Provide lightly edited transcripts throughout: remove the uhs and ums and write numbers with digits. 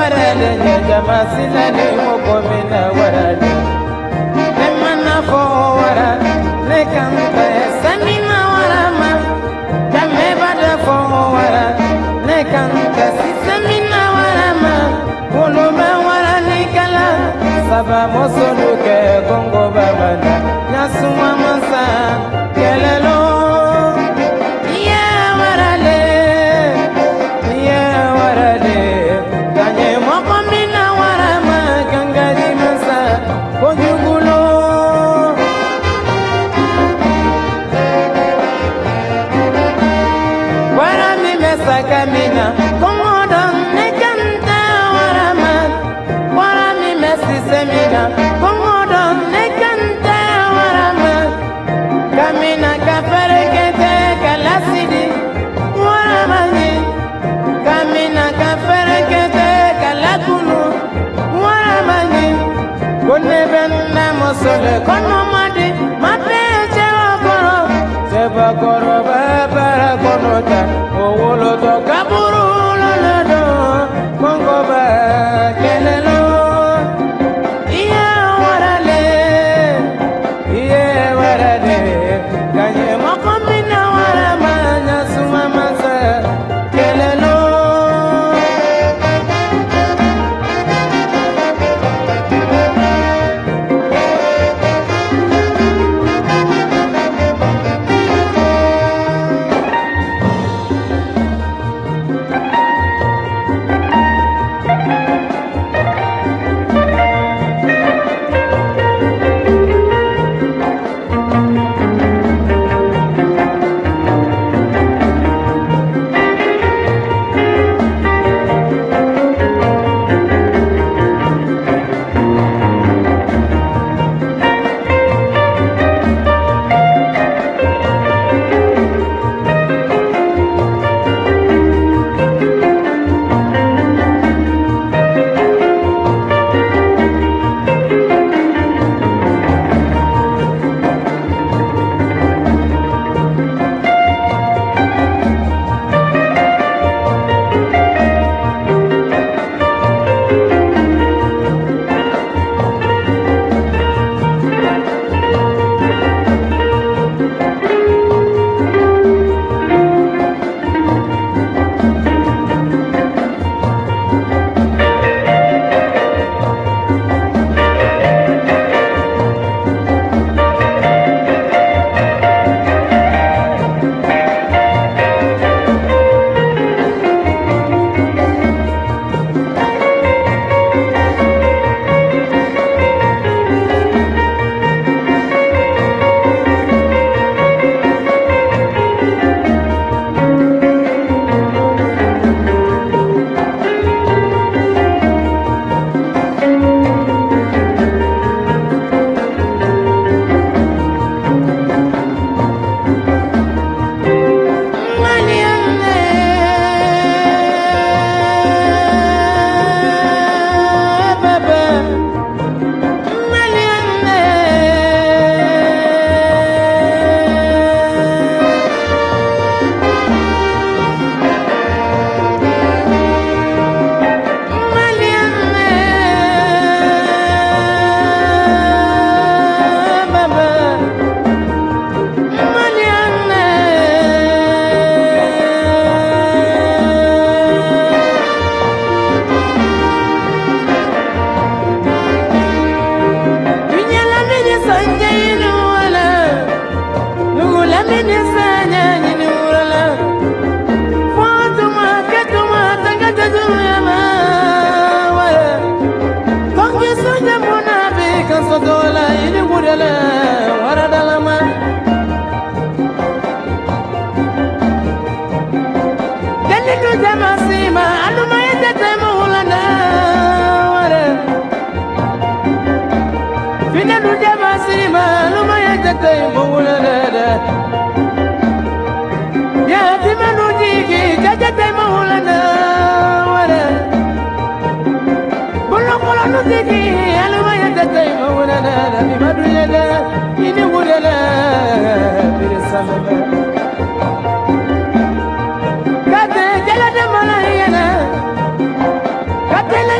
warade jama silani mokomina warade ne mana fo wara ne kanta samina warama jame bada fo wara ne kanta samina warama wolo ma wara ni kala saba mosolu ke kongo babana yasuma masa kelelo Kamina, komodo nekanta warama, warami mesi semina, komodo nekanta warama, kamina kaferekete kalasidi waramani, kamina kaferekete kalakunu waramani, koneben na mosole konomadi mapeche wakoro, sebakoro babara konota. Owolo to kaburu lolodo Kongo ba kelelo Iye warale Ganye mokombina warama Nyasuma masa kelelo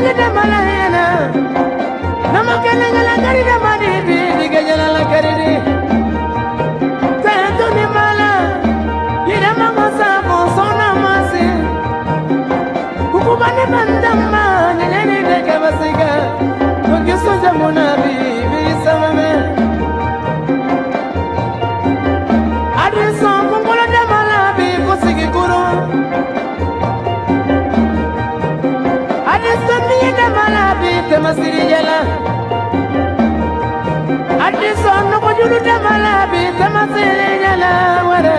de malayana namakele ngala kari de madidi digejala la karidi tanto ni mala ira mamasa ko sona masi kukubane bandama nyene de kabasiga kugiso jamuna bibi samame adreso kongola de mala bi kusigi kuro Masiri jala Adiso no ko julu de malabi tamasiri jala wara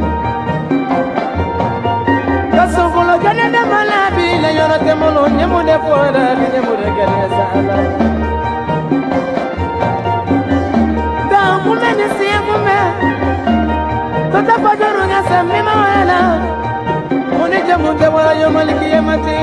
Kaso kolo jana de malabi le yoro te molo nyemu de fora ni nyemu de gane sala Da mume ni siya mume Tota pajoru nga sami mawala Mune jamu de wara yo maliki yamati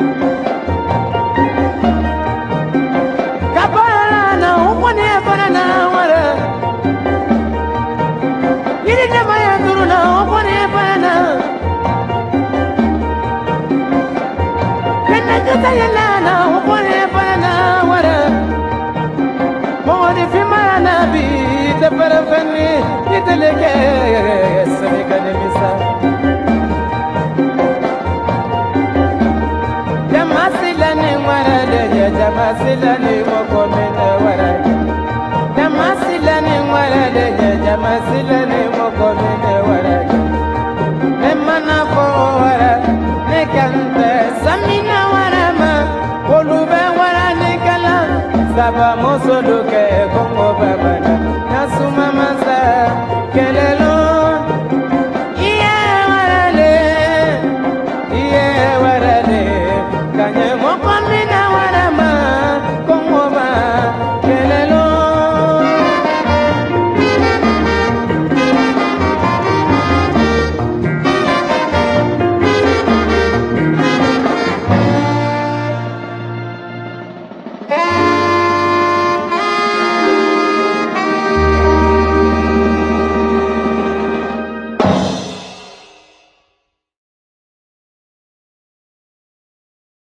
Yalana upone pana wara Modi fi mana bi te parafani iteleke sabika de misa Jamasilani wara de jamasilani mokomena wara Jamasilani wara de jamasilani mokomena wara Emana ko wara ne kante samina Saba moso doke